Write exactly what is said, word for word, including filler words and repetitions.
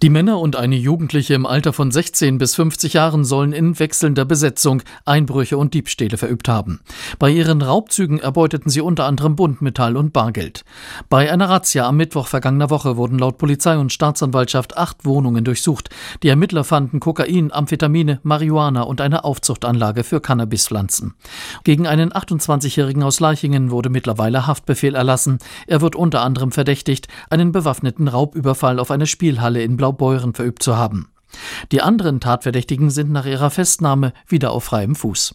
Die Männer und eine Jugendliche im Alter von sechzehn bis fünfzig Jahren sollen in wechselnder Besetzung Einbrüche und Diebstähle verübt haben. Bei ihren Raubzügen erbeuteten sie unter anderem Buntmetall und Bargeld. Bei einer Razzia am Mittwoch vergangener Woche wurden laut Polizei und Staatsanwaltschaft acht Wohnungen durchsucht. Die Ermittler fanden Kokain, Amphetamine, Marihuana und eine Aufzuchtanlage für Cannabispflanzen. Gegen einen achtundzwanzigjährigen aus Leichingen wurde mittlerweile Haftbefehl erlassen. Er wird unter anderem verdächtigt, einen bewaffneten Raubüberfall auf eine Spielhalle in Blaubeuren verübt zu haben. Die anderen Tatverdächtigen sind nach ihrer Festnahme wieder auf freiem Fuß.